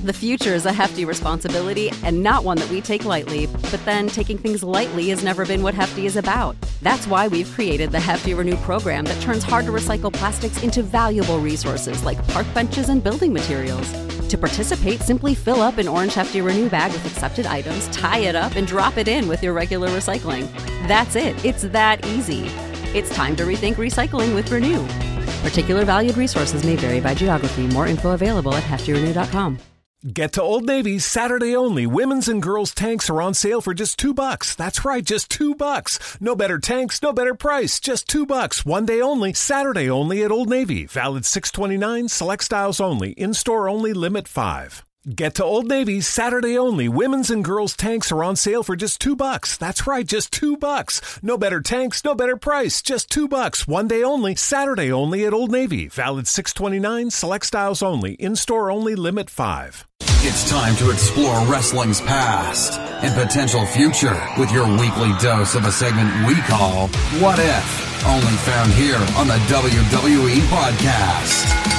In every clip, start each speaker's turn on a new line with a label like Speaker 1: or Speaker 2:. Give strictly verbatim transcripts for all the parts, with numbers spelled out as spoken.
Speaker 1: The future is a hefty responsibility and not one that we take lightly, but then taking things lightly has never been what Hefty is about. That's why we've created the Hefty Renew program that turns hard-to-recycle plastics into valuable resources like park benches and building materials. To participate, simply fill up an orange Hefty Renew bag with accepted items, tie it up, and drop it in with your regular recycling. That's it. It's that easy. It's time to rethink recycling with Renew. Particular valued resources may vary by geography. More info available at hefty renew dot com.
Speaker 2: Get to Old Navy's Saturday only women's and girls tanks are on sale for just two bucks. That's right, just two bucks. No better tanks, no better price. Just two bucks. One day only, Saturday only at Old Navy. Valid six twenty-nine, select styles only. In-store only, limit five. Get to Old Navy's Saturday only women's and girls tanks are on sale for just two bucks. That's right, just two bucks. No better tanks, no better price. Just two bucks. One day only, Saturday only at Old Navy. Valid six twenty-nine, select styles only. In-store only, limit five.
Speaker 3: It's time to explore wrestling's past and potential future with your weekly dose of a segment we call What If? Only found here on the W W E Podcast.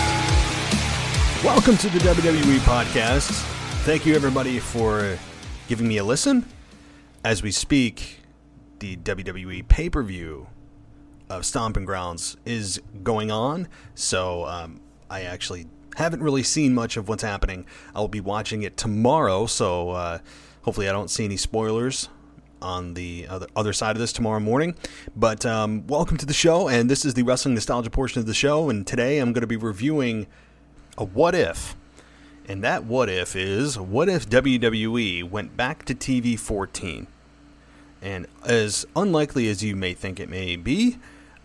Speaker 4: Welcome to the W W E Podcast. Thank you, everybody, for giving me a listen. As we speak, the W W E pay-per-view of Stomping Grounds is going on, so um, I actually haven't really seen much of what's happening. I'll be watching it tomorrow, so uh, hopefully I don't see any spoilers on the other, other side of this tomorrow morning. But um, welcome to the show, and this is the Wrestling Nostalgia portion of the show, and today I'm going to be reviewing a what if. And that what if is, what if W W E went back to T V fourteen? And as unlikely as you may think it may be,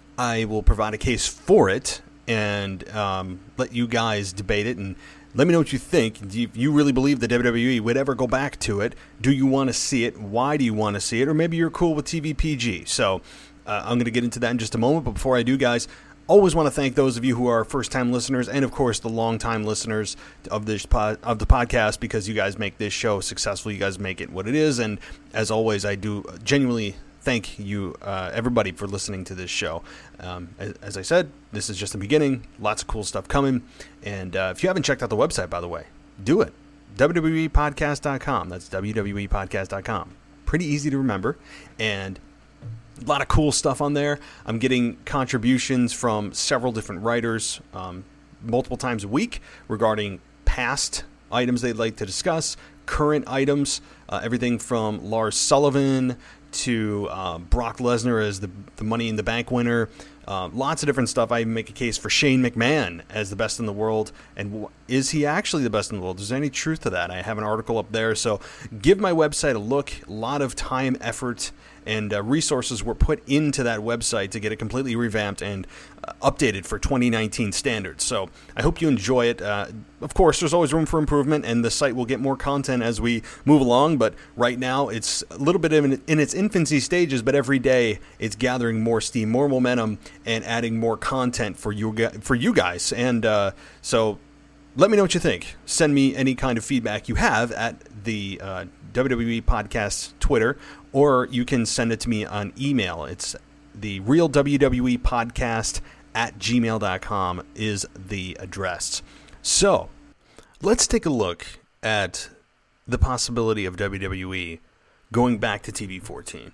Speaker 4: I will provide a case for it and um, let you guys debate it and let me know what you think. Do you, you really believe that W W E would ever go back to it? Do you want to see it? Why do you want to see it? Or maybe you're cool with T V P G. So uh, I'm going to get into that in just a moment. But before I do, guys, always want to thank those of you who are first-time listeners and, of course, the long-time listeners of this pod, of the podcast, because you guys make this show successful. You guys make it what it is. And as always, I do genuinely thank you, uh, everybody, for listening to this show. Um, as, as I said, this is just the beginning. Lots of cool stuff coming. And uh, if you haven't checked out the website, by the way, do it. W W E podcast dot com. That's W W E podcast dot com. Pretty easy to remember. And a lot of cool stuff on there. I'm getting contributions from several different writers um, multiple times a week regarding past items they'd like to discuss, current items, uh, everything from Lars Sullivan to uh, Brock Lesnar as the, the Money in the Bank winner. Uh, lots of different stuff. I make a case for Shane McMahon as the best in the world. And w- is he actually the best in the world? Is there any truth to that? I have an article up there. So give my website a look. A lot of time, effort, and uh, resources were put into that website to get it completely revamped and uh, updated for twenty nineteen standards. So I hope you enjoy it. Uh, of course, there's always room for improvement, and the site will get more content as we move along. But right now, it's a little bit in, in its infancy stages, but every day it's gathering more steam, more momentum, and adding more content for you, for you guys. And uh, so let me know what you think. Send me any kind of feedback you have at the uh, W W E Podcast Twitter, or you can send it to me on email. It's the real W W E Podcast at gmail dot com is the address. So let's take a look at the possibility of W W E going back to T V fourteen.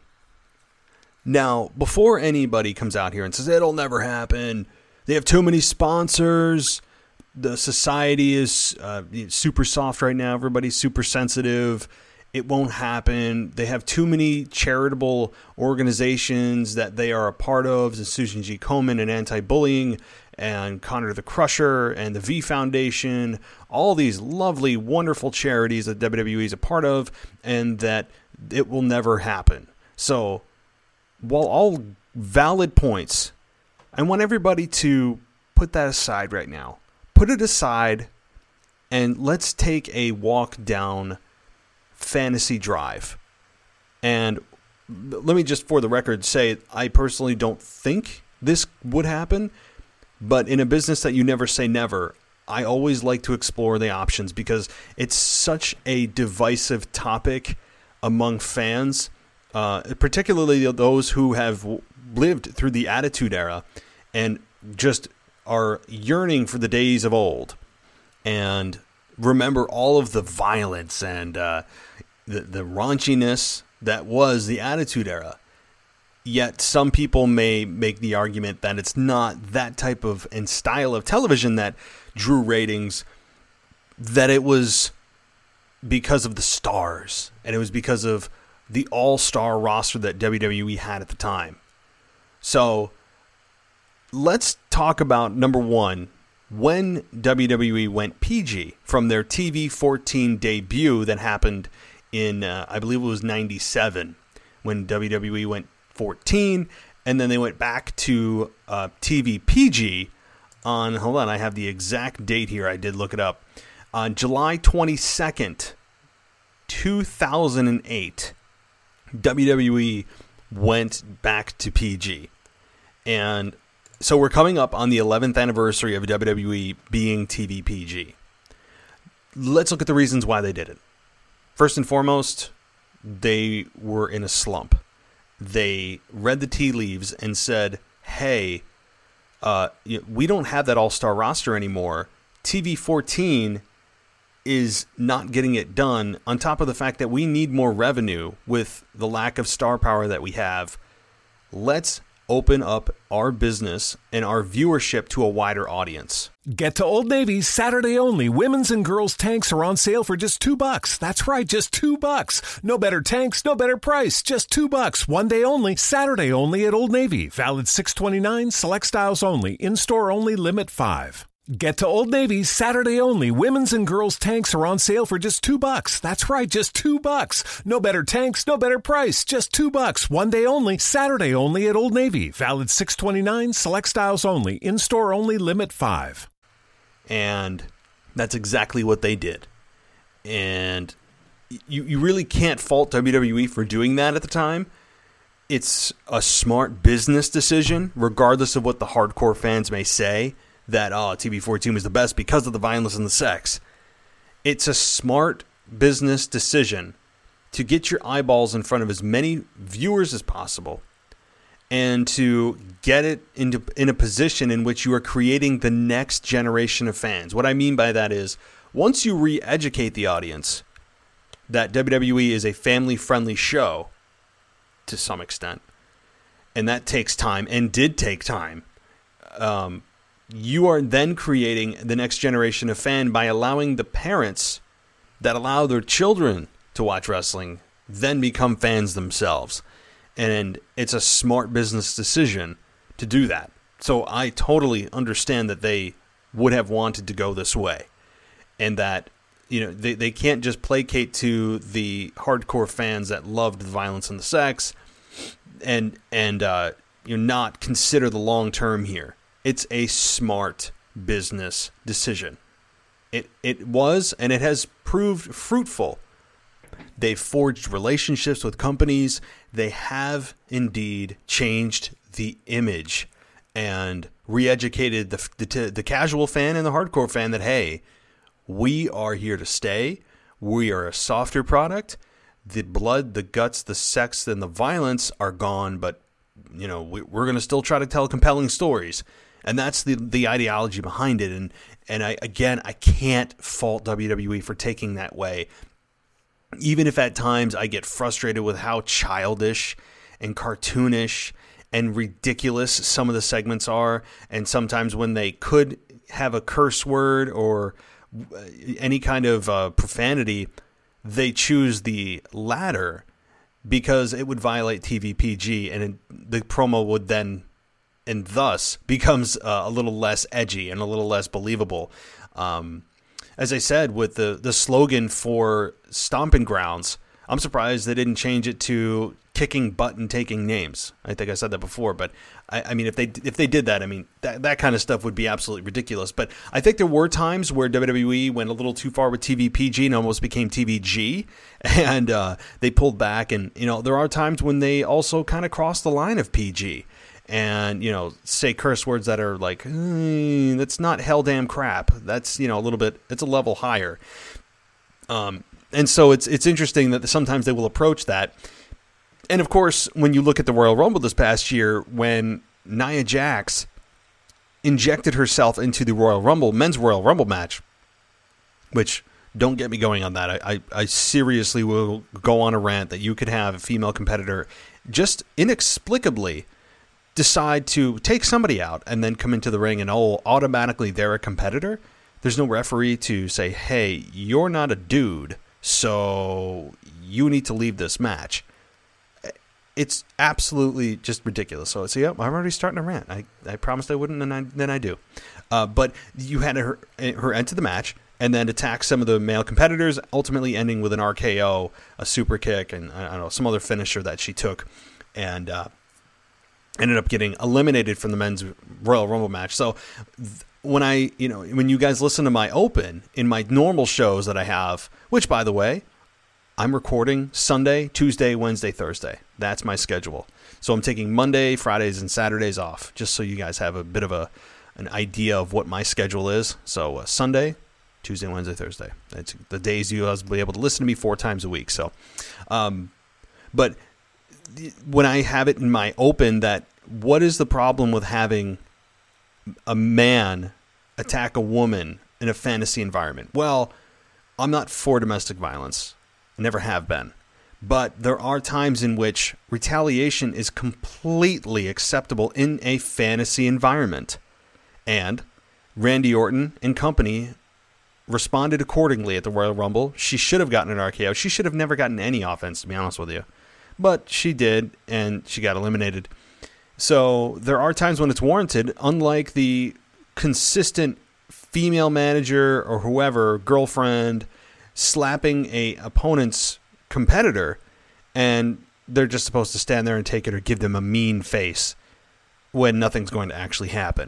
Speaker 4: Now, before anybody comes out here and says, it'll never happen, they have too many sponsors, the society is uh, super soft right now, everybody's super sensitive, it won't happen, they have too many charitable organizations that they are a part of, the Susan G. Komen and Anti-Bullying, and Connor the Crusher, and the V Foundation, all these lovely, wonderful charities that W W E is a part of, and that it will never happen. So, while all valid points, I want everybody to put that aside right now. Put it aside, and let's take a walk down Fantasy Drive. And let me just, for the record, say I personally don't think this would happen, but in a business that you never say never, I always like to explore the options because it's such a divisive topic among fans, uh, particularly those who have lived through the Attitude Era and just are yearning for the days of old. And remember all of the violence and uh, the, the raunchiness that was the Attitude Era. Yet some people may make the argument that it's not that type of and style of television that drew ratings, that it was because of the stars, and it was because of the all-star roster that W W E had at the time. So let's talk about, number one, when W W E went P G from their T V fourteen debut that happened in, uh, I believe it was ninety-seven, when W W E went fourteen, and then they went back to uh, T V P G on, hold on, I have the exact date here, I did look it up, on July twenty-second, two thousand eight, W W E went back to P G. And so we're coming up on the eleventh anniversary of W W E being T V P G. Let's look at the reasons why they did it. First and foremost, they were in a slump. They read the tea leaves and said, hey, uh, we don't have that all-star roster anymore. T V fourteen is not getting it done, on top of the fact that we need more revenue with the lack of star power that we have. Let's open up our business and our viewership to a wider audience.
Speaker 2: Get to Old Navy's Saturday only women's and girls tanks are on sale for just two bucks. That's right, just two bucks. No better tanks, no better price. Just two bucks. One day only, Saturday only at Old Navy. Valid six twenty-nine, select styles only. In-store only, limit five. Get to Old Navy's Saturday only women's and girls tanks are on sale for just two bucks. That's right, just two bucks. No better tanks, no better price. Just two bucks. One day only, Saturday only at Old Navy. Valid six twenty-nine, select styles only. In-store only, limit five.
Speaker 4: And that's exactly what they did. And you you really can't fault W W E for doing that at the time. It's a smart business decision, regardless of what the hardcore fans may say, that oh, T V fourteen was the best because of the violence and the sex. It's a smart business decision to get your eyeballs in front of as many viewers as possible and to get it into in a position in which you are creating the next generation of fans. What I mean by that is, once you re-educate the audience that W W E is a family-friendly show to some extent, and that takes time and did take time, um, you are then creating the next generation of fan by allowing the parents that allow their children to watch wrestling then become fans themselves. And it's a smart business decision to do that. So I totally understand that they would have wanted to go this way. And that, you know, they, they can't just placate to the hardcore fans that loved the violence and the sex and, and uh, you know, not consider the long term here. It's a smart business decision. It it was, and it has proved fruitful. They've forged relationships with companies. They have indeed changed the image and re-educated the, the, the casual fan and the hardcore fan that, hey, we are here to stay. We are a softer product. The blood, the guts, the sex, and the violence are gone, but you know we, we're going to still try to tell compelling stories. And that's the the ideology behind it. And and I again, I can't fault W W E for taking that way. Even if at times I get frustrated with how childish and cartoonish and ridiculous some of the segments are. And sometimes when they could have a curse word or any kind of uh, profanity, they choose the latter because it would violate T V P G, and it, the promo would then and thus becomes uh, a little less edgy and a little less believable. Um, as I said, with the, the slogan for Stomping Grounds, I'm surprised they didn't change it to kicking butt and taking names. I think I said that before, but I, I mean, if they if they did that, I mean, that, that kind of stuff would be absolutely ridiculous. But I think there were times where W W E went a little too far with T V P G and almost became T V G, and uh, they pulled back. And, you know, there are times when they also kind of crossed the line of P G. And, you know, say curse words that are like, mm, that's not hell damn crap. That's, you know, a little bit, it's a level higher. Um, and so it's it's interesting that sometimes they will approach that. And, of course, when you look at the Royal Rumble this past year, when Nia Jax injected herself into the Royal Rumble, men's Royal Rumble match, which don't get me going on that. I, I, I seriously will go on a rant that you could have a female competitor just inexplicably decide to take somebody out and then come into the ring and, oh, automatically they're a competitor. There's no referee to say, hey, you're not a dude, so you need to leave this match. It's absolutely just ridiculous. So, so yeah, I'm already starting to rant. I, I promised I wouldn't, and I, then I do. Uh, but you had her, her enter the match and then attack some of the male competitors, ultimately ending with an R K O, a super kick, and I don't know, some other finisher that she took, and uh, ended up getting eliminated from the men's Royal Rumble match. So th- when I, you know, when you guys listen to my open in my normal shows that I have, which by the way, I'm recording Sunday, Tuesday, Wednesday, Thursday. That's my schedule. So I'm taking Monday, Fridays, and Saturdays off, just so you guys have a bit of a an idea of what my schedule is. So uh, Sunday, Tuesday, Wednesday, Thursday. That's the days you guys will be able to listen to me four times a week. So, um, but when I have it in my open, that what is the problem with having a man attack a woman in a fantasy environment? Well, I'm not for domestic violence. Never have been. But there are times in which retaliation is completely acceptable in a fantasy environment. And Randy Orton and company responded accordingly at the Royal Rumble. She should have gotten an R K O. She should have never gotten any offense, to be honest with you. But she did, and she got eliminated. So there are times when it's warranted, unlike the consistent female manager or whoever, girlfriend, slapping a opponent's competitor, and they're just supposed to stand there and take it or give them a mean face when nothing's going to actually happen.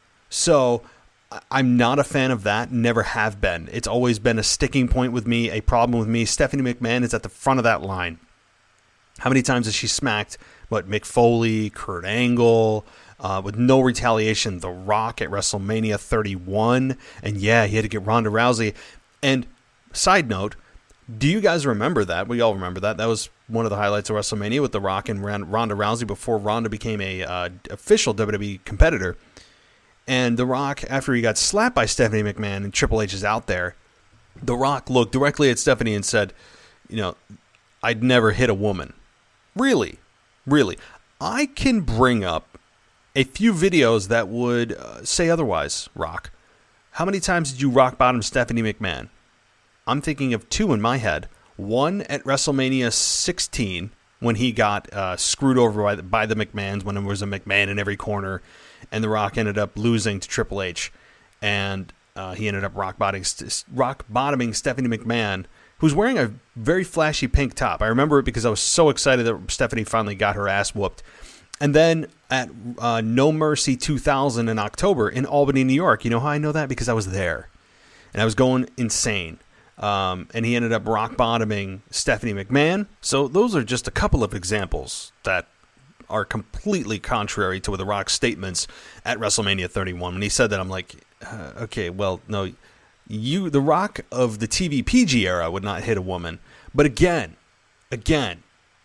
Speaker 4: So I'm not a fan of that, never have been. It's always been a sticking point with me, a problem with me. Stephanie McMahon is at the front of that line. How many times has she smacked, what, Mick Foley, Kurt Angle, uh, with no retaliation, The Rock at WrestleMania thirty-one, and yeah, he had to get Ronda Rousey. And side note, do you guys remember that? We all remember that. That was one of the highlights of WrestleMania with The Rock and Ronda Rousey before Ronda became a uh, official W W E competitor. And The Rock, after he got slapped by Stephanie McMahon and Triple H is out there, The Rock looked directly at Stephanie and said, you know, I'd never hit a woman. Really? Really? I can bring up a few videos that would uh, say otherwise, Rock. How many times did you rock bottom Stephanie McMahon? I'm thinking of two in my head. One at WrestleMania sixteen, when he got uh, screwed over by the, by the McMahons, when there was a McMahon in every corner, and The Rock ended up losing to Triple H, and uh, he ended up rock bottoming, rock bottoming Stephanie McMahon, who's wearing a very flashy pink top. I remember it because I was so excited that Stephanie finally got her ass whooped. And then at uh, No Mercy two thousand in October in Albany, New York. You know how I know that? Because I was there, and I was going insane. Um, and he ended up rock bottoming Stephanie McMahon. So those are just a couple of examples that are completely contrary to The Rock's statements at WrestleMania thirty-one. When he said that, I'm like, uh, okay, well, no, you, The Rock of the T V P G era would not hit a woman. But again, again,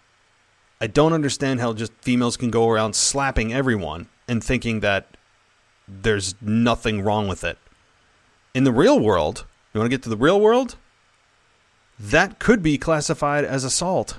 Speaker 4: I don't understand how just females can go around slapping everyone and thinking that there's nothing wrong with it. In the real world, you want to get to the real world? That could be classified as assault.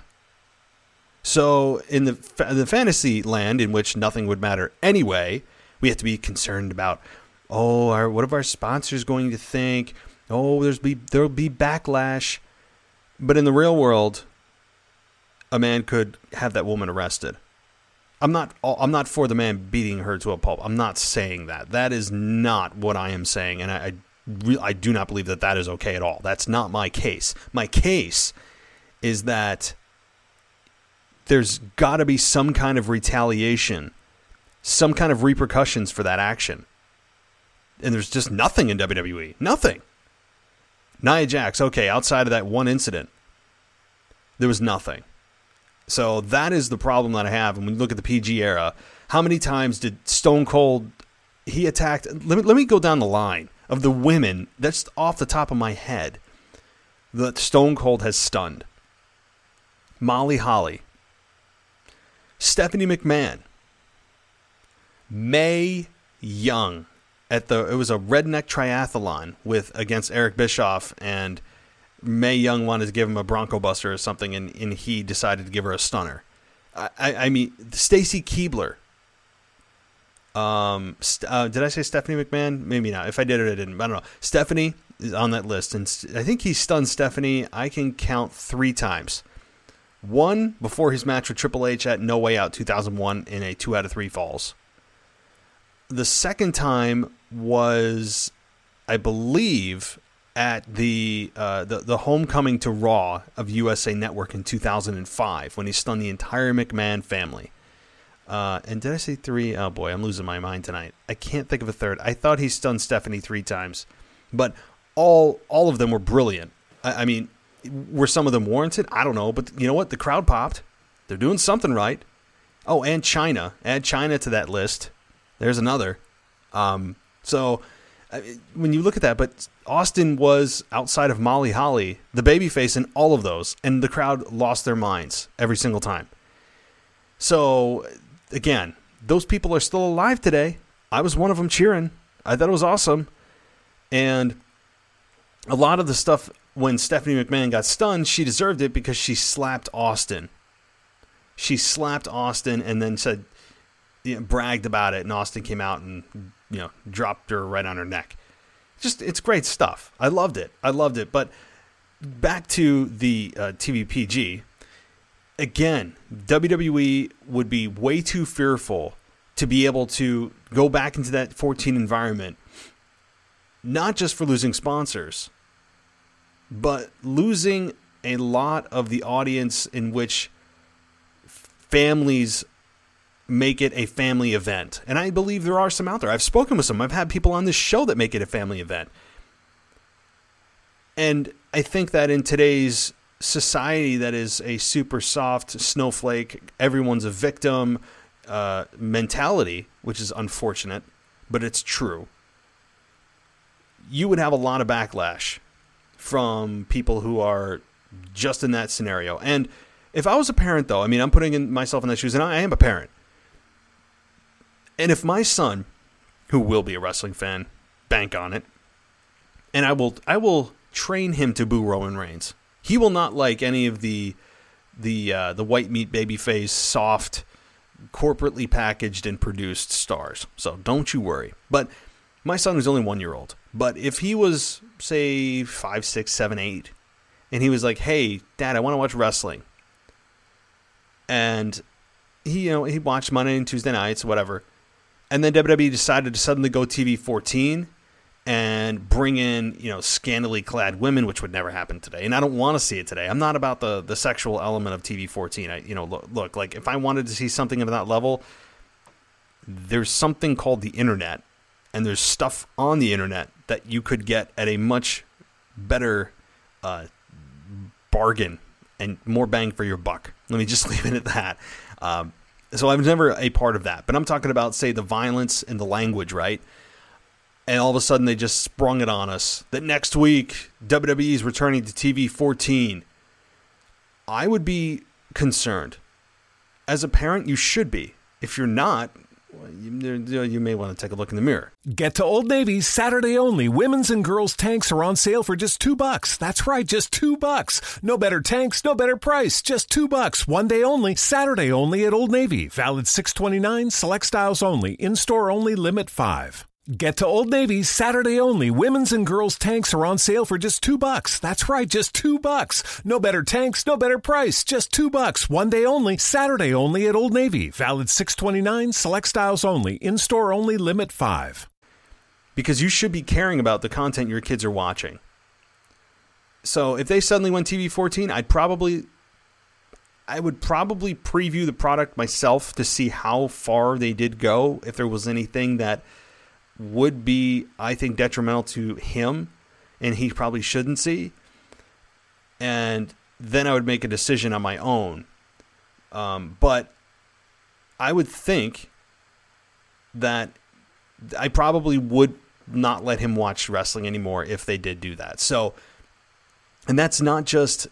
Speaker 4: So in the the fantasy land in which nothing would matter anyway, we have to be concerned about, oh, our, what are our sponsors going to think? Oh, there's be there'll be backlash. But in the real world, a man could have that woman arrested. I'm not I'm not for the man beating her to a pulp. I'm not saying that. That is not what I am saying, and I, I I do not believe that that is okay at all. That's not my case. My case is that there's got to be some kind of retaliation, some kind of repercussions for that action. And there's just nothing in W W E. Nothing. Nia Jax, okay, outside of that one incident, there was nothing. So that is the problem that I have. And when you look at the P G era, how many times did Stone Cold, he attacked, let me, let me go down the line of the women, that's off the top of my head, that Stone Cold has stunned. Molly Holly, Stephanie McMahon, Mae Young, at the it was a redneck triathlon with against Eric Bischoff, and Mae Young wanted to give him a Bronco Buster or something, and, and he decided to give her a stunner. I, I, I mean, Stacy Keibler. Um, uh, did I say Stephanie McMahon? Maybe not. If I did it, I didn't. I don't know. Stephanie is on that list, and I think he stunned Stephanie. I can count three times. One before his match with Triple H at No Way Out two thousand one in a two out of three falls. The second time was, I believe, at the, uh, the the homecoming to Raw of U S A Network in two thousand five when he stunned the entire McMahon family. Uh, and did I say three? Oh boy, I'm losing my mind tonight. I can't think of a third. I thought he stunned Stephanie three times, but all all of them were brilliant. I, I mean, were some of them warranted? I don't know, but you know what? The crowd popped. They're doing something right. Oh, and China. Add China to that list. There's another. Um, so I, when you look at that, but Austin was, outside of Molly Holly, the babyface in all of those, and the crowd lost their minds every single time. So, again, those people are still alive today. I was one of them cheering. I thought it was awesome. And a lot of the stuff, when Stephanie McMahon got stunned, she deserved it because she slapped Austin. She slapped Austin and then said, you know, bragged about it, and Austin came out and, you know, dropped her right on her neck. Just, it's great stuff. I loved it. I loved it. But back to the uh, T V P G, again, W W E would be way too fearful to be able to go back into that fourteen environment, not just for losing sponsors, but losing a lot of the audience in which families make it a family event. And I believe there are some out there. I've spoken with some. I've had people on this show that make it a family event. And I think that in today's society that is a super soft snowflake, everyone's a victim uh, mentality, which is unfortunate, but it's true, you would have a lot of backlash from people who are just in that scenario. And if I was a parent, though, I mean, I'm putting in myself in that shoes, and I am a parent. And if my son, who will be a wrestling fan, bank on it, and I will I will train him to boo Roman Reigns. He will not like any of the the uh, the white meat babyface, soft, corporately packaged and produced stars. So don't you worry. But my son is only one year old. But if he was, say, five, six, seven, eight, and he was like, "Hey, Dad, I want to watch wrestling," and he, you know, he watched Monday and Tuesday nights, whatever, and then W W E decided to suddenly go T V fourteen and bring in, you know, scantily clad women, which would never happen today. And I don't want to see it today. I'm not about the, the sexual element of T V fourteen. I, you know, look, look, like if I wanted to see something of that level, there's something called the internet, and there's stuff on the internet that you could get at a much better uh, bargain and more bang for your buck. Let me just leave it at that. Um, so I was never a part of that. But I'm talking about, say, the violence and the language, right? And all of a sudden they just sprung it on us that next week W W E is returning to T V fourteen. I would be concerned. As a parent, you should be. If you're not, well, you, you may want to take a look in the mirror.
Speaker 2: Get to Old Navy's Saturday only women's and girls tanks are on sale for just two bucks. That's right, just two bucks. No better tanks, no better price. Just two bucks. One day only. Saturday only at Old Navy. Valid six twenty-nine. Select styles only. In store only. Limit five. Get to Old Navy's Saturday only women's and girls tanks are on sale for just two bucks. That's right, just two bucks. No better tanks, no better price. Just two bucks. One day only. Saturday only at Old Navy. Valid six twenty-nine. Select styles only. In store only. Limit five.
Speaker 4: Because you should be caring about the content your kids are watching. So if they suddenly went T V fourteen, I'd probably, I would probably preview the product myself to see how far they did go. If there was anything that would be, I think, detrimental to him and he probably shouldn't see. And then I would make a decision on my own. Um, but I would think that I probably would not let him watch wrestling anymore if they did do that. So, and that's not just,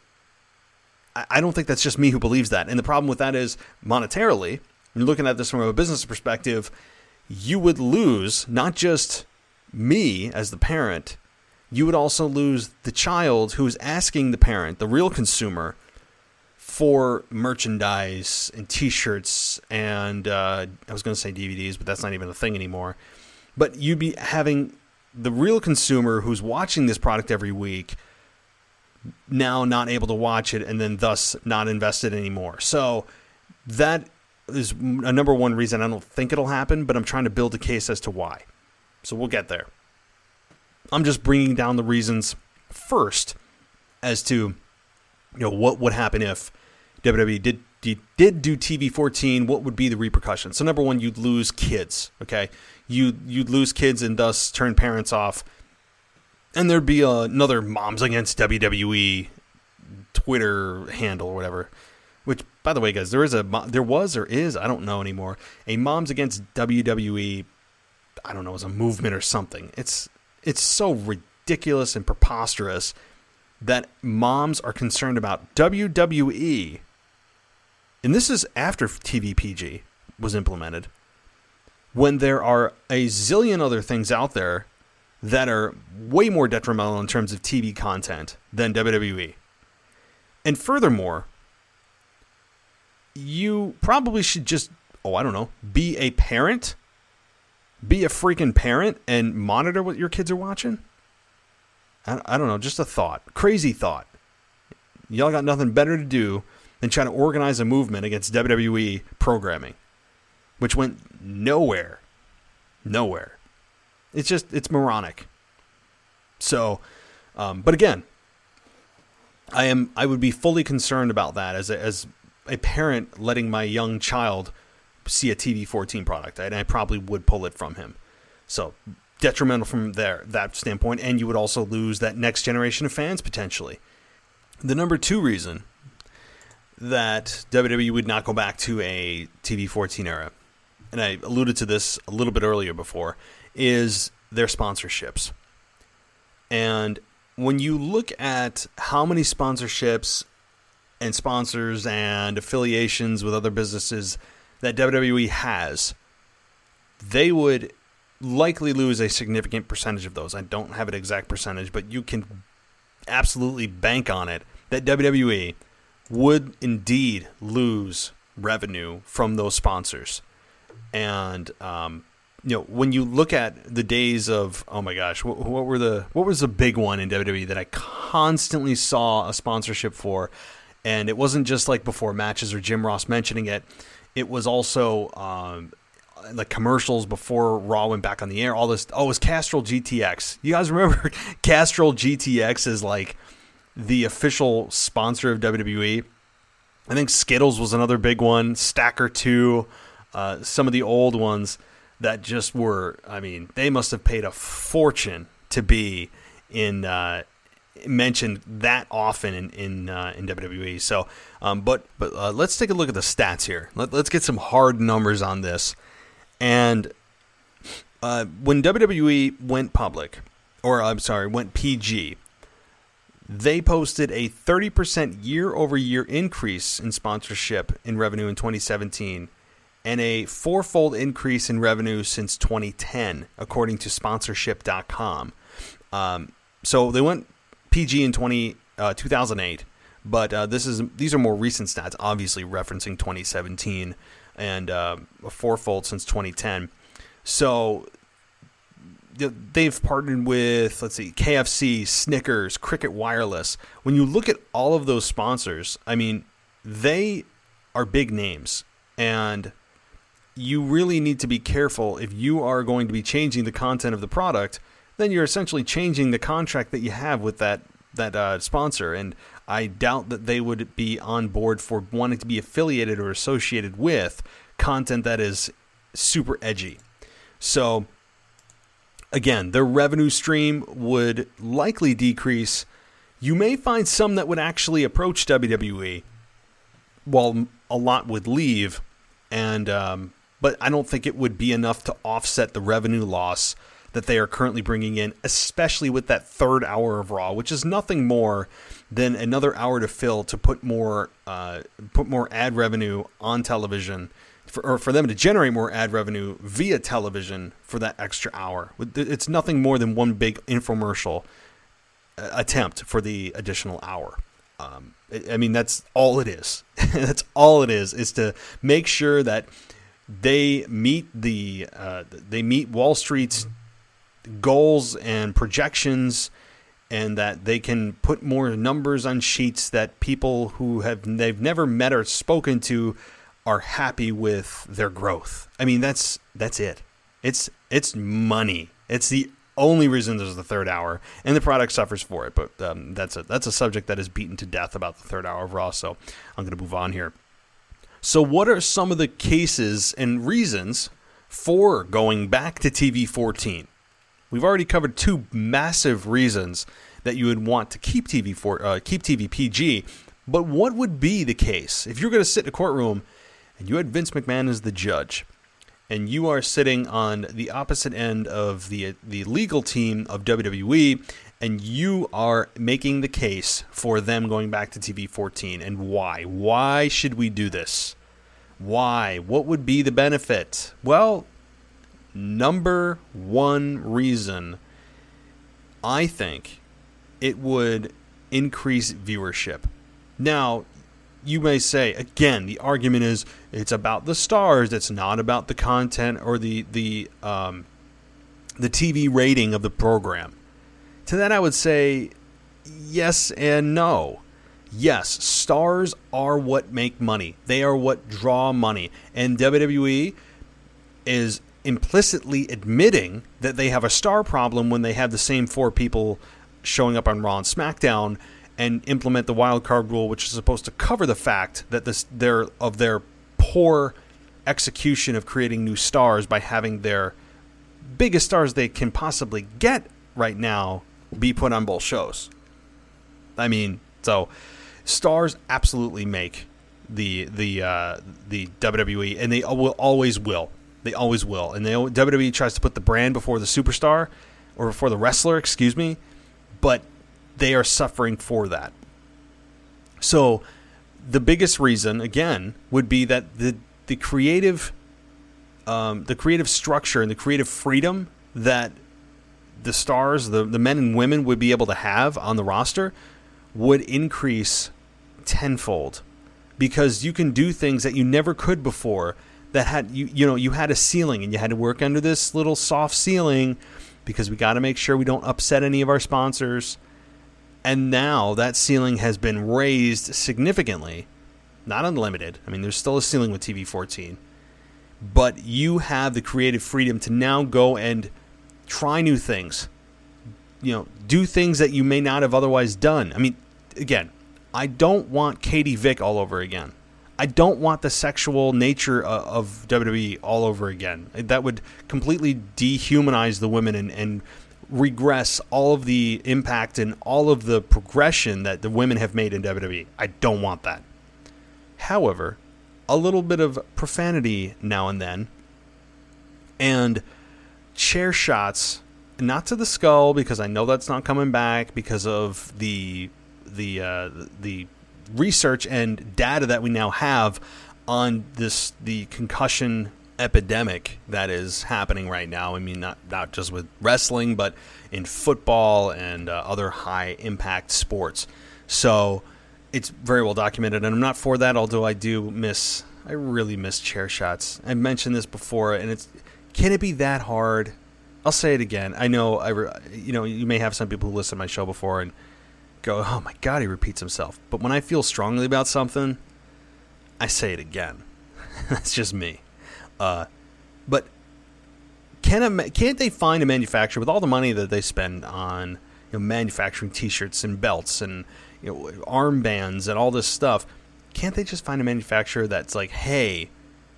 Speaker 4: I don't think that's just me who believes that. And the problem with that is monetarily, you're looking at this from a business perspective, you would lose not just me, as the parent, you would also lose the child who is asking the parent, the real consumer, for merchandise and T-shirts and uh, I was going to say D V Ds, but that's not even a thing anymore. But you'd be having the real consumer who's watching this product every week now not able to watch it and then thus not invested anymore. So that is a number one reason I don't think it'll happen, but I'm trying to build a case as to why. So we'll get there. I'm just bringing down the reasons first as to, you know, what would happen if W W E did did do T V fourteen. What would be the repercussions? So number one, you'd lose kids. Okay, you you'd lose kids and thus turn parents off, and there'd be another Moms Against W W E Twitter handle or whatever. Which, by the way, guys, there is a there was or is I don't know anymore a Moms Against W W E. I don't know, as a movement or something. It's it's so ridiculous and preposterous that moms are concerned about W W E, and this is after T V P G was implemented, when there are a zillion other things out there that are way more detrimental in terms of T V content than W W E. And furthermore, you probably should just, oh, I don't know, be a parent, be a freaking parent and monitor what your kids are watching. I don't know, just a thought. Crazy thought. Y'all got nothing better to do than try to organize a movement against W W E programming, which went nowhere. Nowhere. It's just, it's moronic. So, um, but again, I am, I would be fully concerned about that as a, as a parent letting my young child see a T V fourteen product, and I probably would pull it from him. So, detrimental from there, that standpoint, and you would also lose that next generation of fans potentially. The number two reason that W W E would not go back to a T V fourteen era, and I alluded to this a little bit earlier before, is their sponsorships. And when you look at how many sponsorships and sponsors and affiliations with other businesses that W W E has, they would likely lose a significant percentage of those. I don't have an exact percentage, but you can absolutely bank on it that W W E would indeed lose revenue from those sponsors. And um, you know, when you look at the days of, oh my gosh, what, what were the what was the big one in W W E that I constantly saw a sponsorship for? And it wasn't just like before matches or Jim Ross mentioning it. It was also um, like commercials before Raw went back on the air. All this. Oh, it was Castrol G T X. You guys remember Castrol G T X is like the official sponsor of W W E. I think Skittles was another big one. Stacker two. Uh, some of the old ones that just were. I mean, they must have paid a fortune to be in. Uh, mentioned that often in in, uh, in W W E. So, um, but but uh, let's take a look at the stats here. Let, let's get some hard numbers on this. And uh, when W W E went public, or I'm sorry, went P G, they posted a thirty percent year-over-year increase in sponsorship in revenue in twenty seventeen, and a fourfold increase in revenue since twenty ten, according to sponsorship dot com. Um, so they went P G in twenty, uh, two thousand eight, but uh, this is these are more recent stats, obviously referencing twenty seventeen, and uh, a fourfold since twenty ten. So they've partnered with, let's see, K F C, Snickers, Cricket Wireless. When you look at all of those sponsors, I mean, they are big names, and you really need to be careful. If you are going to be changing the content of the product, then you're essentially changing the contract that you have with that that uh, sponsor. And I doubt that they would be on board for wanting to be affiliated or associated with content that is super edgy. So, again, their revenue stream would likely decrease. You may find some that would actually approach W W E, while a lot would leave. And um, but I don't think it would be enough to offset the revenue loss that they are currently bringing in, especially with that third hour of Raw, which is nothing more than another hour to fill to put more uh, put more ad revenue on television for, or for them to generate more ad revenue via television for that extra hour. It's nothing more than one big infomercial attempt for the additional hour. Um, I mean, that's all it is. That's all it is, is to make sure that they meet the uh, they meet Wall Street's goals and projections, and that they can put more numbers on sheets that people who have they've never met or spoken to are happy with their growth. I mean, that's that's it. It's it's money. It's the only reason there's the third hour, and the product suffers for it. But um, that's a that's a subject that is beaten to death about the third hour of Raw. So I'm going to move on here. So what are some of the cases and reasons for going back to T V fourteen? We've already covered two massive reasons that you would want to keep T V for uh, keep T V P G. But what would be the case if you're going to sit in a courtroom and you had Vince McMahon as the judge, and you are sitting on the opposite end of the the legal team of W W E, and you are making the case for them going back to T V fourteen, and why? Why should we do this? Why? What would be the benefit? Well, number one reason, I think it would increase viewership. Now, you may say, again, the argument is it's about the stars. It's not about the content or the the um, the T V rating of the program. To that, I would say yes and no. Yes, stars are what make money. They are what draw money. And W W E is implicitly admitting that they have a star problem when they have the same four people showing up on Raw and SmackDown and implement the wild card rule, which is supposed to cover the fact that this their of their poor execution of creating new stars by having their biggest stars they can possibly get right now be put on both shows. I mean, so stars absolutely make the the uh, the W W E, and they will always will. They always will. And they, W W E tries to put the brand before the superstar, or before the wrestler, excuse me, but they are suffering for that. So the biggest reason, again, would be that the the creative um, the creative structure and the creative freedom that the stars, the, the men and women would be able to have on the roster would increase tenfold, because you can do things that you never could before. That had you you know you had a ceiling and you had to work under this little soft ceiling because we got to make sure we don't upset any of our sponsors. And now that ceiling has been raised significantly, not unlimited. I mean, there's still a ceiling with T V fourteen, but you have the creative freedom to now go and try new things. You know, do things that you may not have otherwise done. I mean, again, I don't want Katie Vick all over again. I don't want the sexual nature of W W E all over again. That would completely dehumanize the women and, and regress all of the impact and all of the progression that the women have made in W W E. I don't want that. However, a little bit of profanity now and then, and chair shots, not to the skull, because I know that's not coming back because of the the uh, the research and data that we now have on this the concussion epidemic that is happening right now. I mean, not not just with wrestling, but in football and uh, other high impact sports. So it's very well documented, and I'm not for that. Although I do miss, I really miss chair shots. I mentioned this before, and it's can it be that hard? I'll say it again. I know I, you know, you may have some people who listen to my show before and go, "Oh my God, he repeats himself." But when I feel strongly about something, I say it again. That's just me. Uh, but can a, can't they find a manufacturer with all the money that they spend on, you know, manufacturing T-shirts and belts and, you know, armbands and all this stuff? Can't they just find a manufacturer that's like, "Hey,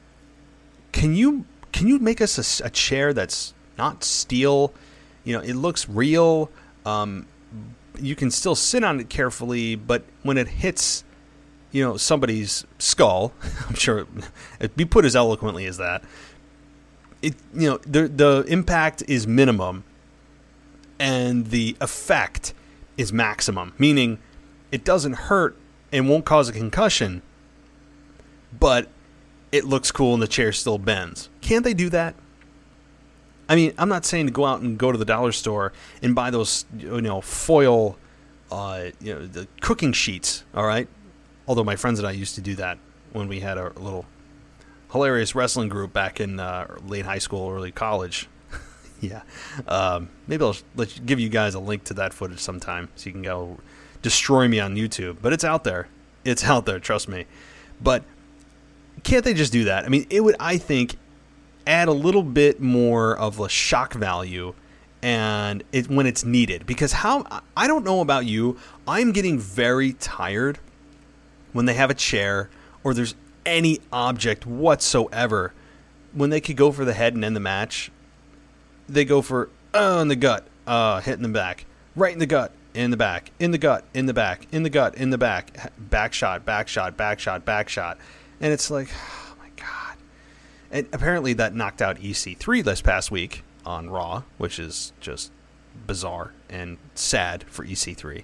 Speaker 4: can you can you make us a, a chair that's not steel? You know, it looks real. Um, you can still sit on it carefully, but when it hits, you know, somebody's skull," I'm sure it'd be put as eloquently as that, it, you know, the the impact is minimum and the effect is maximum, meaning it doesn't hurt and won't cause a concussion, but it looks cool and the chair still bends. Can't they do that? I mean, I'm not saying to go out and go to the dollar store and buy those, you know, foil, uh, you know, the cooking sheets, all right? Although my friends and I used to do that when we had our little hilarious wrestling group back in uh, late high school, early college. yeah. Um, maybe I'll let you, give you guys a link to that footage sometime so you can go destroy me on YouTube. But it's out there. It's out there, trust me. But can't they just do that? I mean, it would, I think, add a little bit more of a shock value and it when it's needed. Because how, I don't know about you, I'm getting very tired when they have a chair or there's any object whatsoever. When they could go for the head and end the match, they go for, oh, in the gut, uh, hit in the back, right in the gut, in the back, in the gut, in the back, in the gut, in the back, back shot, back shot, back shot, back shot. And it's like, oh my God. And apparently that knocked out E C three this past week on Raw, which is just bizarre and sad for E C three.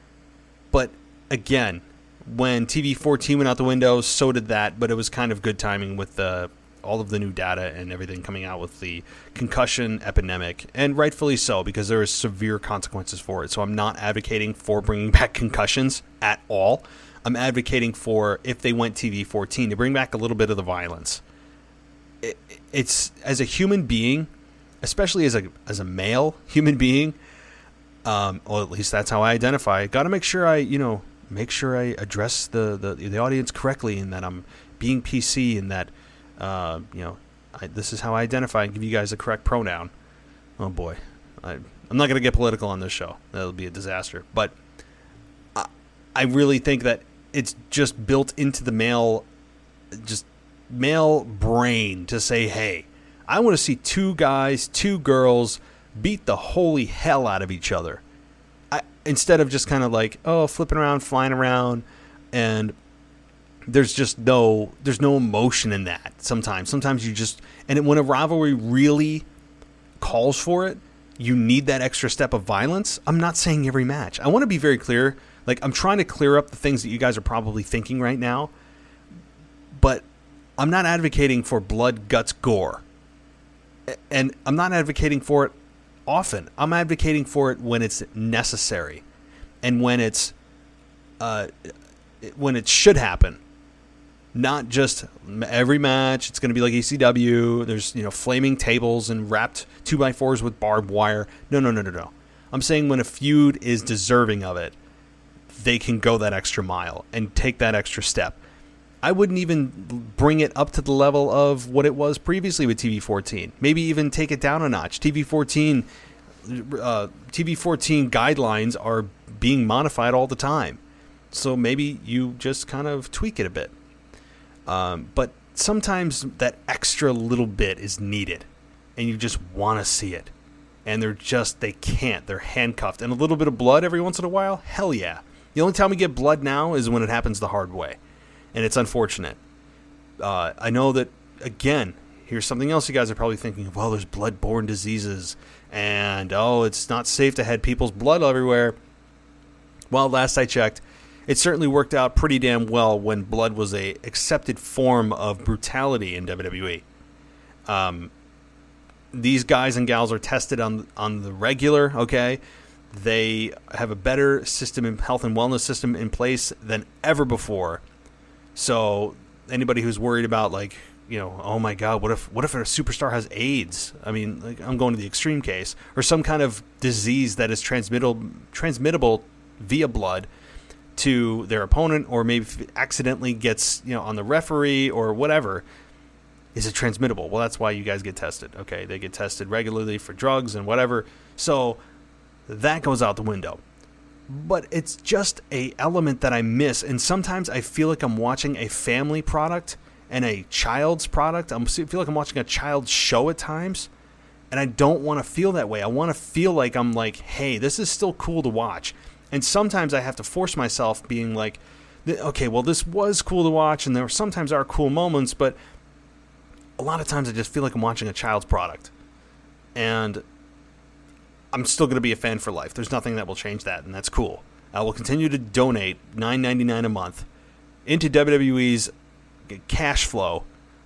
Speaker 4: But again, when T V fourteen went out the window, so did that, but it was kind of good timing with the all of the new data and everything coming out with the concussion epidemic, and rightfully so, because there is severe consequences for it. So I'm not advocating for bringing back concussions at all. I'm advocating for, if they went T V fourteen, to bring back a little bit of the violence. It, it's, as a human being, especially as a as a male human being, um, or at least that's how I identify, got to make sure I, you know, make sure I address the, the, the audience correctly, and that I'm being P C, and that, uh, you know, I, this is how I identify and give you guys the correct pronoun. Oh boy, I, I'm not going to get political on this show. That'll be a disaster. But I, I really think that it's just built into the male, just male brain to say, hey, I want to see two guys, two girls beat the holy hell out of each other. I, instead of just kind of like, oh, flipping around, flying around, and there's just no, there's no emotion in that sometimes. Sometimes you just, and when a rivalry really calls for it, you need that extra step of violence. I'm not saying every match. I want to be very clear. Like, I'm trying to clear up the things that you guys are probably thinking right now, but I'm not advocating for blood, guts, gore. And I'm not advocating for it often. I'm advocating for it when it's necessary, and when it's uh, when it should happen. Not just every match. It's going to be like E C W. There's, you know, flaming tables and wrapped two by fours with barbed wire. No, no, no, no, no. I'm saying when a feud is deserving of it, they can go that extra mile and take that extra step. I wouldn't even bring it up to the level of what it was previously with T V fourteen. Maybe even take it down a notch. T V fourteen, uh, T V fourteen guidelines are being modified all the time, so maybe you just kind of tweak it a bit. Um, but sometimes that extra little bit is needed, and you just want to see it, and they're just they can't. They're handcuffed, and a little bit of blood every once in a while. Hell yeah! The only time we get blood now is when it happens the hard way. And it's unfortunate. Uh, I know that, again, here's something else you guys are probably thinking of. Well, there's blood-borne diseases. And, oh, it's not safe to have people's blood everywhere. Well, last I checked, it certainly worked out pretty damn well when blood was a accepted form of brutality in W W E. Um, these guys and gals are tested on, on the regular, okay? They have a better system, in health and wellness system in place than ever before. So anybody who's worried about, like, you know, oh my God, what if what if a superstar has AIDS? I mean, like, I'm going to the extreme case, or some kind of disease that is transmittable transmittable via blood to their opponent, or maybe accidentally gets, you know, on the referee or whatever. Is it transmittable? Well, that's why you guys get tested. Okay, they get tested regularly for drugs and whatever. So that goes out the window. But it's just a element that I miss, and sometimes I feel like I'm watching a family product and a child's product. I feel like I'm watching a child's show at times, and I don't want to feel that way. I want to feel like I'm like, hey, this is still cool to watch. And sometimes I have to force myself being like, okay, well, this was cool to watch, and there sometimes are cool moments, but a lot of times I just feel like I'm watching a child's product. And I'm still going to be a fan for life. There's nothing that will change that, and that's cool. I will continue to donate nine ninety-nine a month into W W E's cash flow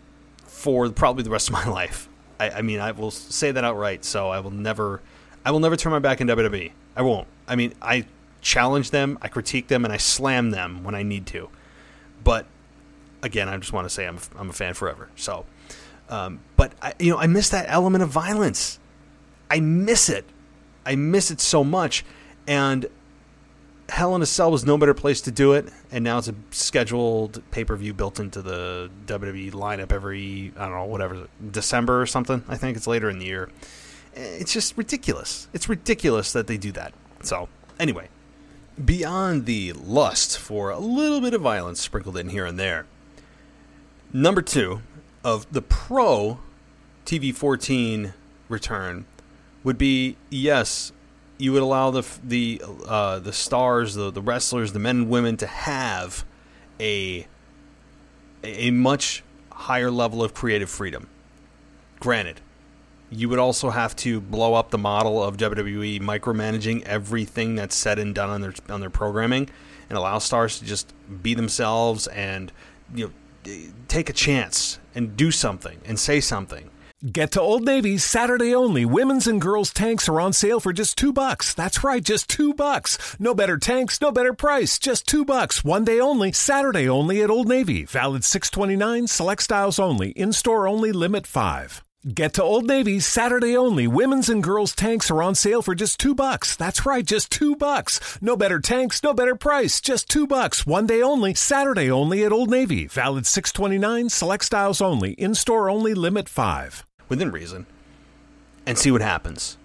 Speaker 4: for probably the rest of my life. I, I mean, I will say that outright. So I will never, I will never turn my back on W W E. I won't. I mean, I challenge them, I critique them, and I slam them when I need to. But again, I just want to say I'm I'm a fan forever. So, um, but I, you know, I miss that element of violence. I miss it. I miss it so much. And Hell in a Cell was no better place to do it. And now it's a scheduled pay-per-view built into the W W E lineup every, I don't know, whatever, December or something. I think it's later in the year. It's just ridiculous. It's ridiculous that they do that. So, anyway, beyond the lust for a little bit of violence sprinkled in here and there, number two of the pro T V fourteen return would be, yes, you would allow the the uh, the stars, the the wrestlers, the men and women to have a a much higher level of creative freedom. Granted, you would also have to blow up the model of W W E micromanaging everything that's said and done on their on their programming, and allow stars to just be themselves and, you know, take a chance and do something and say something.
Speaker 2: Get to Old Navy's Saturday only women's and girls tanks are on sale for just two bucks. That's right, just two bucks. No better tanks, no better price. Just two bucks. One day only, Saturday only at Old Navy. Valid six twenty-nine, select styles only. In-store only, limit five. Get to Old Navy's Saturday only women's and girls tanks are on sale for just two bucks. That's right, just two bucks. No better tanks, no better price. Just two bucks. One day only, Saturday only at Old Navy. Valid six twenty-nine, select styles only. In-store only, limit five.
Speaker 4: Within reason, and see what happens.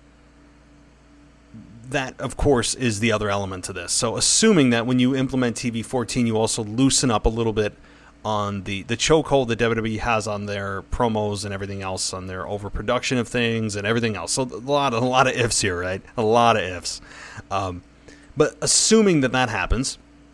Speaker 4: That, of course, is the other element to this. So assuming that when you implement T V fourteen, you also loosen up a little bit on the, the chokehold that W W E has on their promos and everything else, on their overproduction of things and everything else. So a lot of, a lot of ifs here, right? A lot of ifs. Um, but assuming that that happens,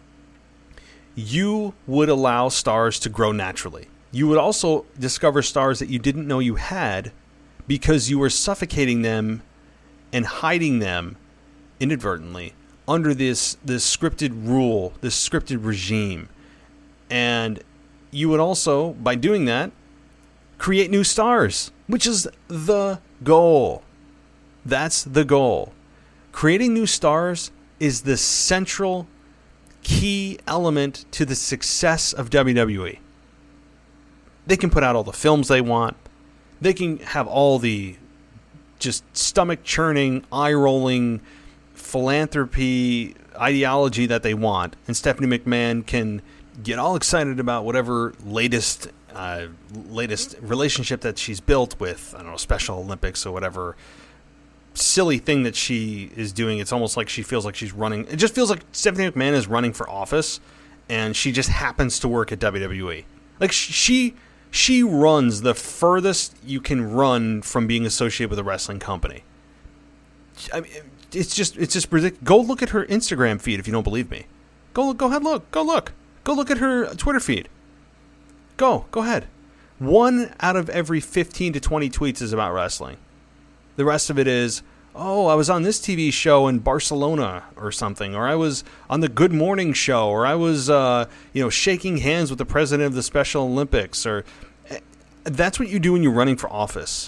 Speaker 4: you would allow stars to grow naturally. You would also discover stars that you didn't know you had because you were suffocating them and hiding them inadvertently under this this scripted rule, this scripted regime. And you would also, by doing that, create new stars, which is the goal. That's the goal. Creating new stars is the central key element to the success of W W E. They can put out all the films they want. They can have all the just stomach-churning, eye-rolling philanthropy ideology that they want. And Stephanie McMahon can get all excited about whatever latest uh, latest relationship that she's built with, I don't know, Special Olympics or whatever silly thing that she is doing. It's almost like she feels like she's running. It just feels like Stephanie McMahon is running for office, and she just happens to work at W W E. Like, she... She runs the furthest you can run from being associated with a wrestling company. I mean, it's just it's just ridiculous. Go look at her Instagram feed if you don't believe me. Go go ahead, look. Go look. Go look at her Twitter feed. Go. Go ahead. One out of every fifteen to twenty tweets is about wrestling. The rest of it is, oh, I was on this T V show in Barcelona or something, or I was on the Good Morning Show, or I was, uh, you know, shaking hands with the president of the Special Olympics, or that's what you do when you're running for office.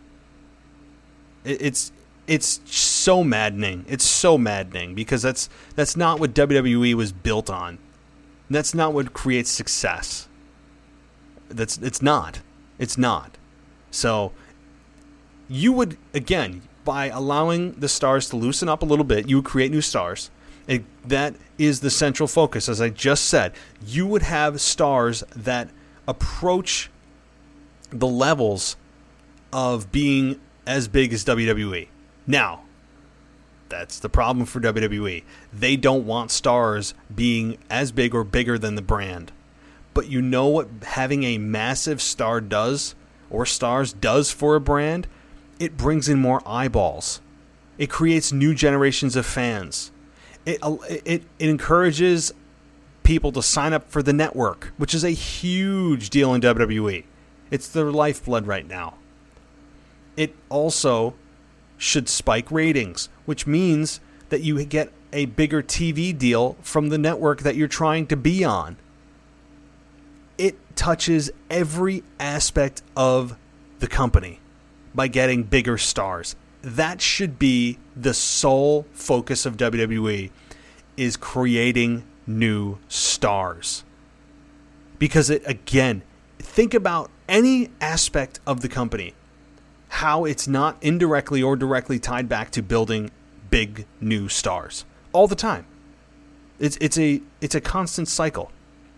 Speaker 4: It's it's so maddening. It's so maddening because that's that's not what W W E was built on. That's not what creates success. That's it's not. It's not. So you would, again, by allowing the stars to loosen up a little bit, you would create new stars. And that is the central focus. As I just said, you would have stars that approach the levels of being as big as W W E. Now, that's the problem for W W E. They don't want stars being as big or bigger than the brand. But you know what having a massive star does, or stars does for a brand? It brings in more eyeballs. It creates new generations of fans. It, it, it encourages people to sign up for the network, which is a huge deal in W W E. It's their lifeblood right now. It also should spike ratings, which means that you get a bigger T V deal from the network that you're trying to be on. it touches every aspect of the company by getting bigger stars. That should be the sole focus of W W E, is creating new stars. Because it, again, think about any aspect of the company, how it's not indirectly or directly tied back to building big new stars all the time. It's it's a it's a constant cycle.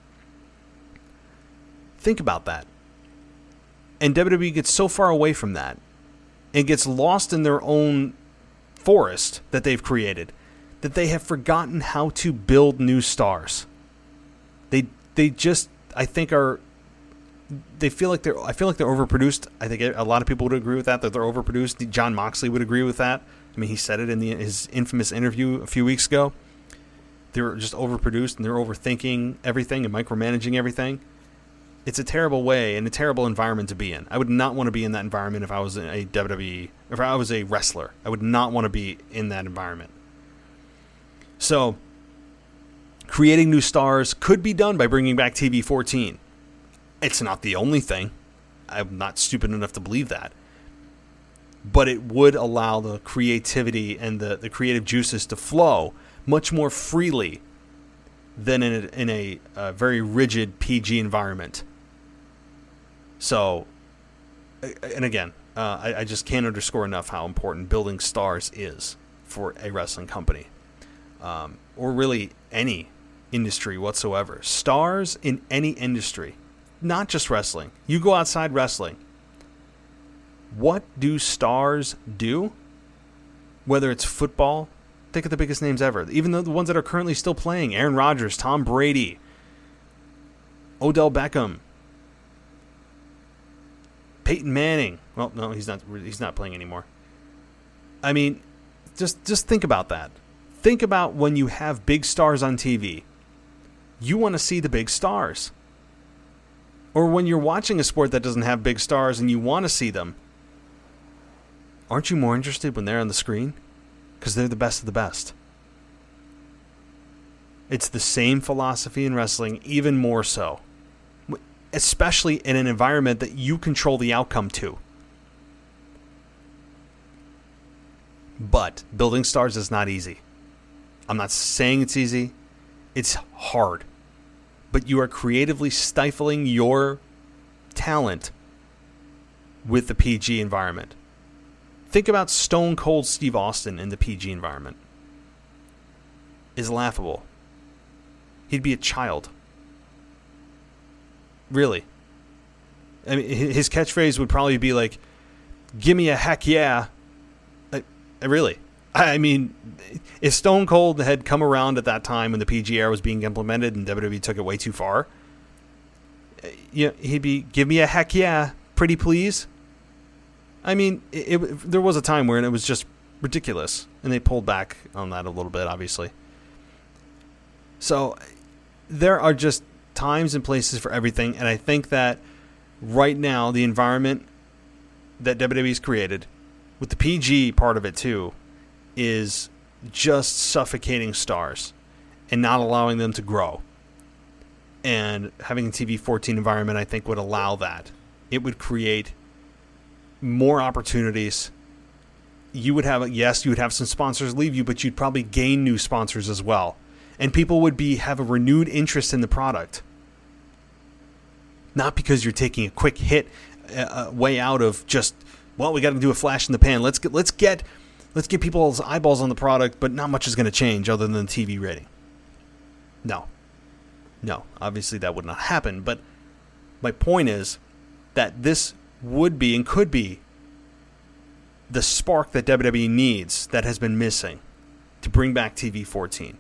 Speaker 4: Think about that. And W W E gets so far away from that and gets lost in their own forest that they've created that they have forgotten how to build new stars. They they just I think are they feel like they're I feel like they're overproduced. I think a lot of people would agree with that that they're overproduced. John Moxley would agree with that. I mean, he said it in the, his infamous interview a few weeks ago. They're just overproduced and they're overthinking everything and micromanaging everything. It's a terrible way and a terrible environment to be in. I would not want to be in that environment if I was a W W E, if I was a wrestler. I would not want to be in that environment. So, creating new stars could be done by bringing back T V fourteen. It's not the only thing. I'm not stupid enough to believe that. But it would allow the creativity and the, the creative juices to flow much more freely than in a, in a, a very rigid P G environment. So, and again, uh, I, I just can't underscore enough how important building stars is for a wrestling company. Um, or really any industry whatsoever. Stars in any industry, not just wrestling. You go outside wrestling. What do stars do? Whether it's football, think of the biggest names ever. Even though the ones that are currently still playing, Aaron Rodgers, Tom Brady, Odell Beckham, Peyton Manning. Well, no, he's not. He's not playing anymore. I mean, just just think about that. Think about when you have big stars on T V. You want to see the big stars. Or when you're watching a sport that doesn't have big stars and you want to see them, aren't you more interested when they're on the screen? Because they're the best of the best. It's the same philosophy in wrestling, even more so. Especially in an environment that you control the outcome to. But building stars is not easy. I'm not saying it's easy. It's hard. But you are creatively stifling your talent with the P G environment. Think about Stone Cold Steve Austin in the P G environment. Is laughable. He'd be a child. Really. I mean, his catchphrase would probably be like, "Give me a heck yeah." I, I really. I mean, if Stone Cold had come around at that time when the P G era was being implemented and W W E took it way too far, you know, he'd be, "Give me a heck yeah, pretty please." I mean, it, it, there was a time where it was just ridiculous, and they pulled back on that a little bit, obviously. So there are just times and places for everything, and I think that right now the environment that W W E's created, with the P G part of it too, is just suffocating stars and not allowing them to grow. And having a T V fourteen environment, I think, would allow that. It would create more opportunities. You would have, yes, you would have some sponsors leave you, but you'd probably gain new sponsors as well. And people would be have a renewed interest in the product. Not because you're taking a quick hit uh, way out of just, well, we got to do a flash in the pan. Let's get, let's get, let's get people's eyeballs on the product, but not much is going to change other than the T V rating. No. No, obviously that would not happen. But my point is that this would be and could be the spark that W W E needs that has been missing to bring back T V fourteen.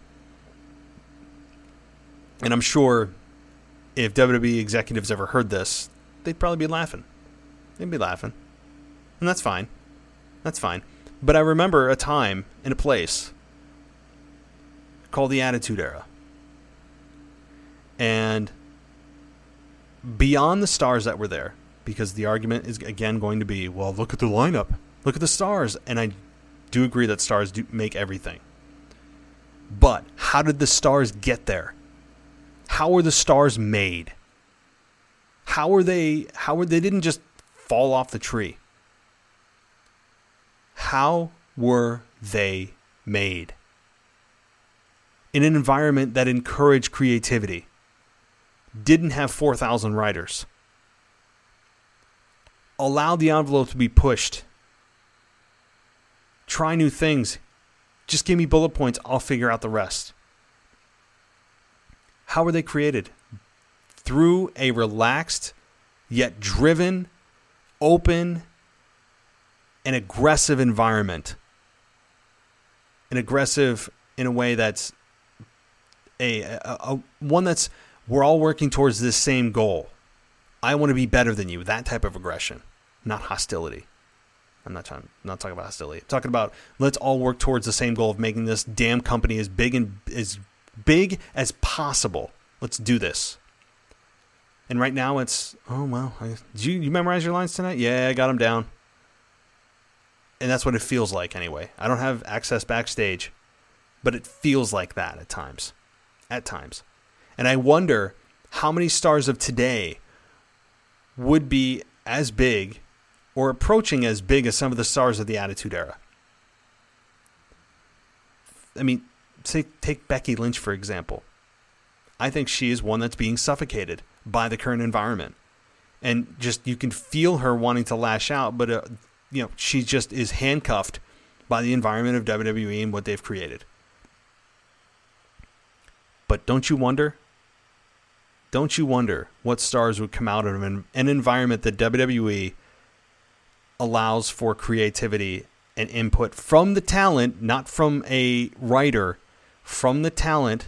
Speaker 4: And I'm sure if W W E executives ever heard this, they'd probably be laughing. They'd be laughing. And that's fine. That's fine. But I remember a time and a place called the Attitude Era. And beyond the stars that were there, because the argument is, again, going to be, well, look at the lineup. Look at the stars. And I do agree that stars do make everything. But how did the stars get there? How were the stars made? How were they, how were they didn't just fall off the tree? How were they made? In an environment that encouraged creativity, didn't have four thousand writers, allowed the envelope to be pushed, try new things, just give me bullet points, I'll figure out the rest. How were they created? Through a relaxed, yet driven, open, and aggressive environment. An aggressive in a way that's a, a, a one that's we're all working towards this same goal. I want to be better than you. That type of aggression, not hostility. I'm not trying. I'm not talking about hostility. I'm talking about let's all work towards the same goal of making this damn company as big and as big as possible. Let's do this. And right now it's oh well. I, did you, you memorize your lines tonight? Yeah, I got them down. And that's what it feels like anyway. I don't have access backstage, but it feels like that at times. At times. And I wonder how many stars of today would be as big or approaching as big as some of the stars of the Attitude Era. I mean, say, take Becky Lynch, for example. I think she is one that's being suffocated by the current environment. And just you can feel her wanting to lash out, but uh, you know, she just is handcuffed by the environment of W W E and what they've created. But don't you wonder? Don't you wonder what stars would come out of an, an environment that W W E allows for creativity and input from the talent, not from a writer, from the talent?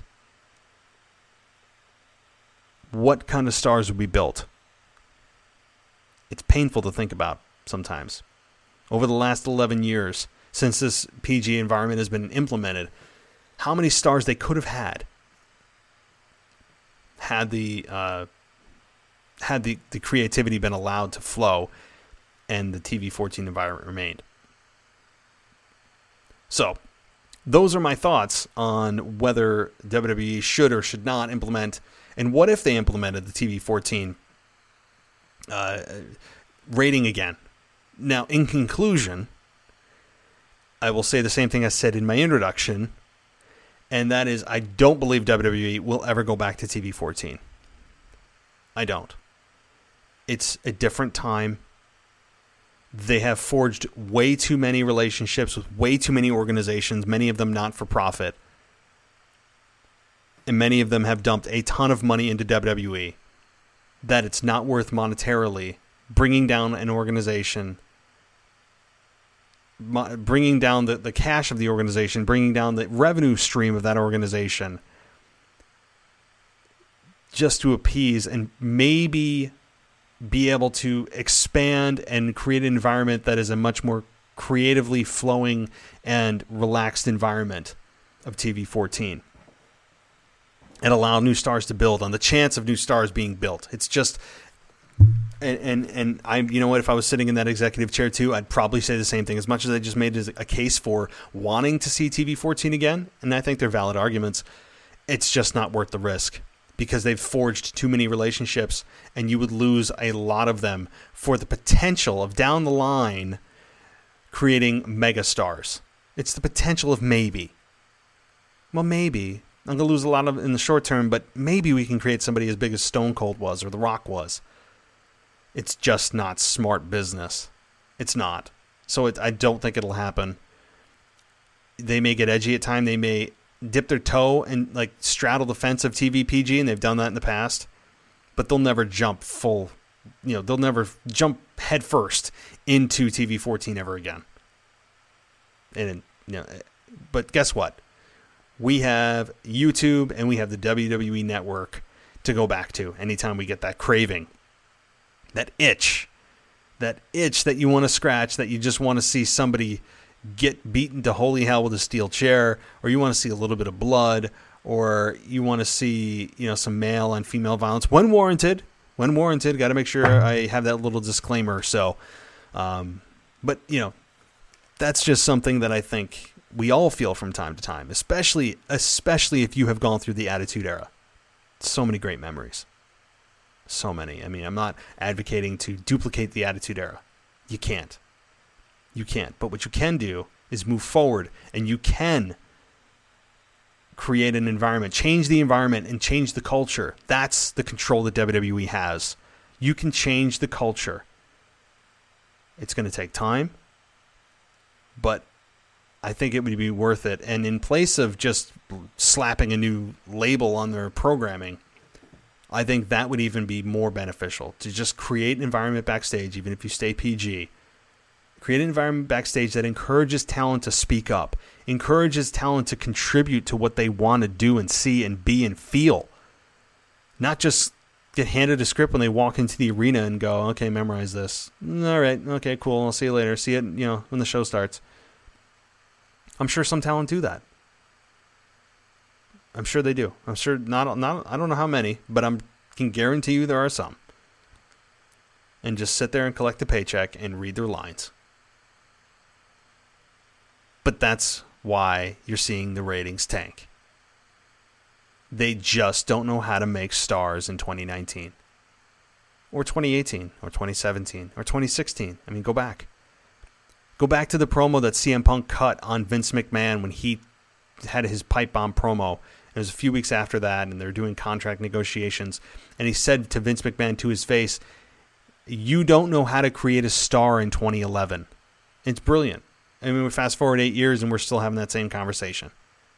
Speaker 4: What kind of stars would be built? It's painful to think about sometimes. Over the last eleven years, since this P G environment has been implemented, how many stars they could have had had the uh, had the, the creativity been allowed to flow and the T V fourteen environment remained. So, those are my thoughts on whether W W E should or should not implement, and what if they implemented the T V fourteen uh, rating again. Now, in conclusion, I will say the same thing I said in my introduction, and that is I don't believe W W E will ever go back to T V fourteen. I don't. It's a different time. They have forged way too many relationships with way too many organizations, many of them not for profit. And many of them have dumped a ton of money into W W E that it's not worth monetarily bringing down an organization, bringing down the, the cash of the organization, bringing down the revenue stream of that organization just to appease and maybe be able to expand and create an environment that is a much more creatively flowing and relaxed environment of T V fourteen. And allow new stars to build on the chance of new stars being built. It's just, and and, and I, you know what, if I was sitting in that executive chair too, I'd probably say the same thing. As much as I just made a case for wanting to see T V fourteen again, and I think they're valid arguments, it's just not worth the risk because they've forged too many relationships, and you would lose a lot of them for the potential of down the line creating mega stars. It's the potential of maybe. Well, maybe. I'm going to lose a lot of in the short term, but maybe we can create somebody as big as Stone Cold was or The Rock was. It's just not smart business. It's not. So it, I don't think it'll happen. They may get edgy at time. They may dip their toe and like straddle the fence of T V P G, and they've done that in the past. But they'll never jump full. You know, they'll never jump head first into T V fourteen ever again. And you know, but guess what? We have YouTube and we have the W W E Network to go back to anytime we get that craving, that itch, that itch that you want to scratch, that you just want to see somebody get beaten to holy hell with a steel chair, or you want to see a little bit of blood, or you want to see, you know, some male and female violence when warranted. When warranted, got to make sure I have that little disclaimer. So, um, but you know, that's just something that I think we all feel from time to time, especially especially if you have gone through the Attitude Era. So many great memories. So many. I mean, I'm not advocating to duplicate the Attitude Era. You can't. You can't. But what you can do is move forward, and you can create an environment, change the environment, and change the culture. That's the control that W W E has. You can change the culture. It's going to take time, but I think it would be worth it. And in place of just slapping a new label on their programming, I think that would even be more beneficial, to just create an environment backstage, even if you stay P G. Create an environment backstage that encourages talent to speak up, encourages talent to contribute to what they want to do and see and be and feel. Not just get handed a script when they walk into the arena and go, okay, memorize this. All right, okay, cool, I'll see you later. See it, you know, when the show starts. I'm sure some talent do that. I'm sure they do. I'm sure not, not I don't know how many, but I can guarantee you there are some. And just sit there and collect a paycheck and read their lines. But that's why you're seeing the ratings tank. They just don't know how to make stars in twenty nineteen. Or twenty eighteen, or twenty seventeen, or twenty sixteen. I mean, go back. Go back to the promo that C M Punk cut on Vince McMahon when he had his pipe bomb promo. It was a few weeks after that, and they're doing contract negotiations. And he said to Vince McMahon to his face, "You don't know how to create a star in twenty eleven." It's brilliant. I mean, we fast forward eight years, and we're still having that same conversation.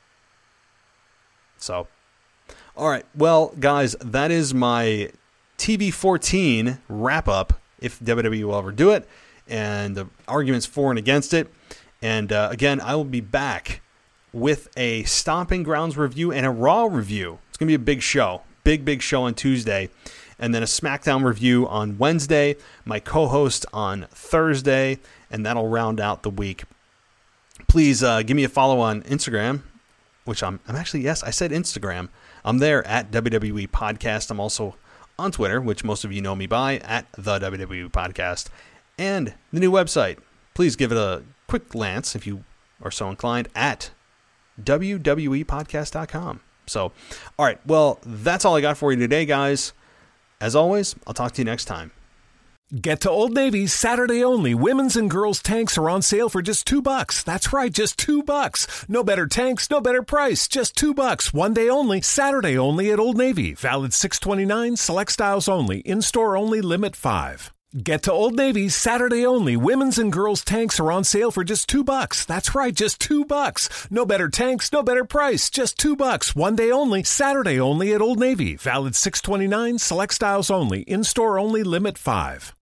Speaker 4: So, all right. Well, guys, that is my T V fourteen wrap-up, if W W E will ever do it, and the arguments for and against it. And, uh, again, I will be back with a Stomping Grounds review and a Raw review. It's going to be a big show. Big, big show on Tuesday. And then a SmackDown review on Wednesday. My co-host on Thursday. And that'll round out the week. Please uh, give me a follow on Instagram, which I'm, I'm actually, yes, I said Instagram. I'm there at W W E Podcast. I'm also on Twitter, which most of you know me by, at the W W E Podcast. And the new website. Please give it a quick glance, if you are so inclined, at W W E podcast dot com. So, all right, well, that's all I got for you today, guys. As always, I'll talk to you next time.
Speaker 2: Get to Old Navy's Saturday only women's and girls tanks are on sale for just two bucks. That's right, just two bucks. No better tanks, no better price. Just two bucks. One day only, Saturday only at Old Navy. Valid six twenty-nine, select styles only. In-store only, limit five. Get to Old Navy's Saturday only women's and girls tanks are on sale for just two bucks. That's right, just two bucks. No better tanks, no better price. Just two bucks. One day only, Saturday only at Old Navy. Valid six twenty-nine, select styles only. In-store only, limit five.